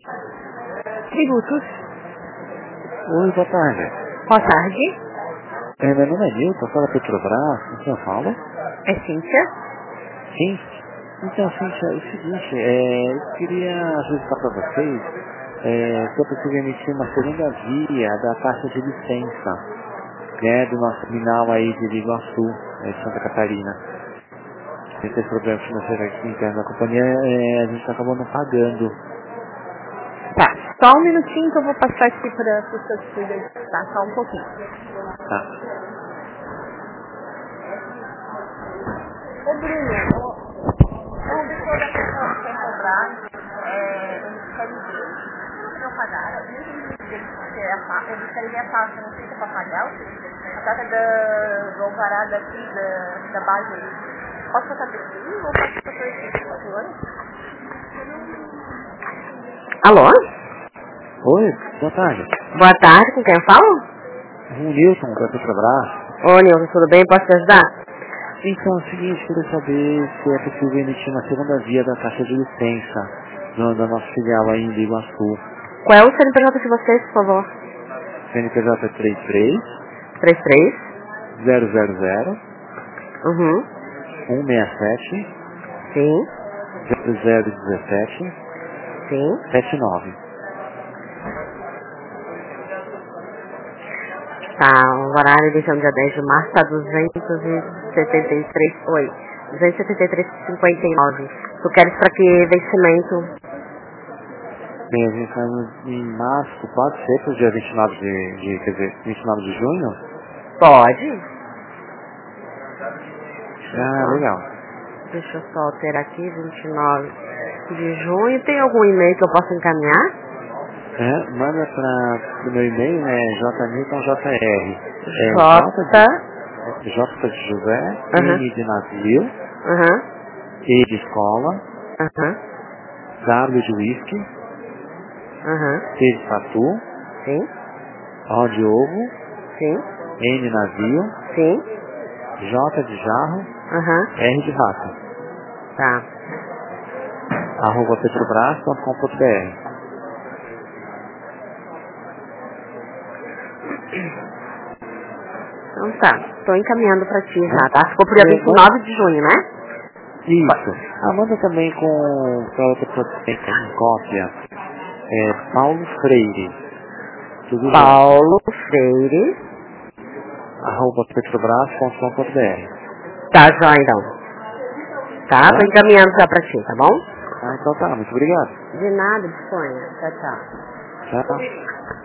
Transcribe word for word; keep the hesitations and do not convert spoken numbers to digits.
Tributos. Oi, boa tarde. Boa tarde. É, meu nome é Nilton, fala Petrobras, com quem eu falo? É Cíntia. Sim. Então, Cíntia, é o seguinte, é, eu queria registrar para vocês é, se eu possível emitir uma segunda via da taxa de licença, né, do nosso terminal aí de Iguaçu, é, de Santa Catarina. Sem ter problema financeiro aqui interno da companhia, é, a gente acabou não pagando. Tá, só um minutinho que eu vou passar aqui para o seu filho, tá? Só um pouquinho. Tá. Ô Bruno, o auditor da pessoa quer cobrar, é, eles querem ver, se não pagaram, eles querem ver a taxa, não fica para pagar, a taxa da, do alvará daqui, da, da base. Posso passar por aqui ou posso passar por aqui, por favor? Alô? Oi, boa tarde. Boa tarde, com quem eu falo? O Nilton, da Petrobras. Ô Nilson, tudo bem? Posso te ajudar? Então, é o seguinte, queria saber se é possível emitir uma segunda via da taxa de licença no, da nossa filial aí em Iguaçu. Qual é o C N P J de vocês, por favor? C N P J é três três três três. zero zero zero Uhum. um seis sete Sim. zero zero um sete Sim. sete nove. Tá, o horário de dia dez de março tá duzentos e setenta e três. Oi. duzentos e setenta e três e cinquenta e nove. Tu queres pra que vencimento? Bem, a gente está em março, pode ser para o dia vinte e nove de, de, quer dizer, vinte e nove de junho? Pode. Deixa eu Ah, legal. só, deixa eu só alterar aqui, vinte e nove de junho. Tem algum e-mail que eu possa encaminhar? É, manda para o meu e-mail, né, jniltonjr. É J. J de, J de José, Aham. N de navio, Aham. E de escola, Aham. W de whisky, Aham. T de tatu, Sim. O de ovo, Sim. N de navio, Sim. J de jarro, Aham. R de rato, Tá. arroba petrobras ponto com ponto br. Então tá. Tô encaminhando pra ti já, tá? Ficou pro dia É, vinte e nove de junho, né? isso. Ah, manda também com para outra pessoa que tem em cópia. É Paulo Freire. Tudo junto. Paulo Freire. Arroba petrobras ponto com ponto br. Tá, já então. Tá? Tô Tá? encaminhando já pra ti, tá bom? Ah, então tá. Muito obrigado. De nada, disponha. Tchau, tchau. Tchau.